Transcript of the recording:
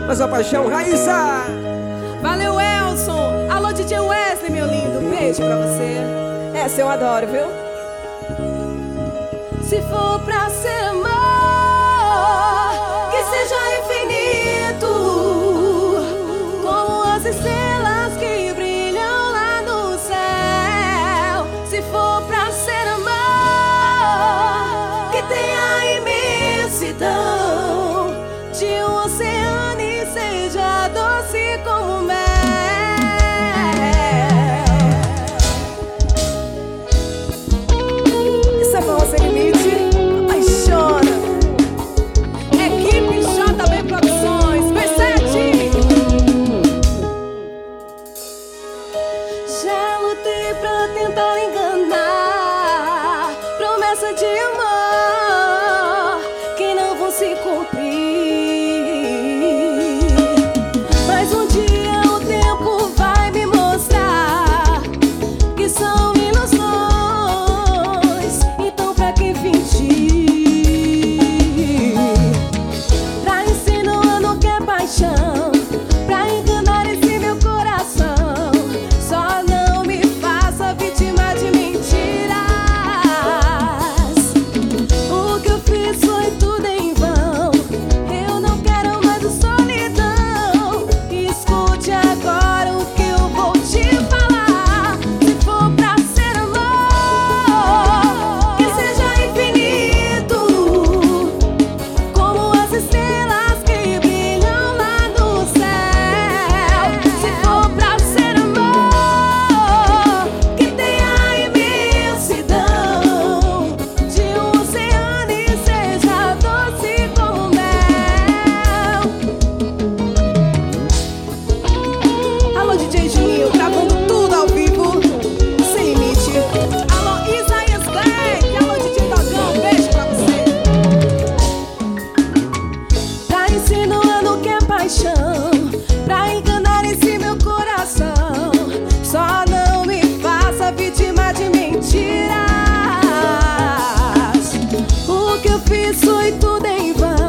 Mas a paixão, Raíssa. Valeu, Elson. Alô, DJ Wesley, meu lindo. Beijo pra você. Essa eu adoro, viu? Se for pra ser amor, que seja infinito, como as estrelas que brilham lá no céu. Se for pra ser amor, que tenha imensidão de um oceano e seja doce como mel. Essa voz sem limite apaixona. Equipe JB Produções, Versace. Já lutei pra tentar enganar, promessa de amor que não vão se cumprir. Mas um dia o tempo vai me mostrar que são ilusões, então pra que fingir? Pra insinuar no que é paixão, pra enganar esse meu coração. Só não me faça vítima de mentiras. O que eu fiz foi tudo em vão. Eu não quero mais a solidão. Escute agora o que eu vou te falar. Se for pra ser amor, que seja infinito, como as estrelas que brilham lá no céu. Se for pra ser amor, que tenha imensidão de um oceano e seja doce como mel. Alô, DJ Juninho, gravando tudo ao vivo, sem limite. Alô, Isaías Black. Alô, DJ Dogão, beijo pra você. Tá insinuando que é paixão, pra enganar esse meu coração. Só não me faça vítima de mentiras. O que eu fiz foi tudo em vão.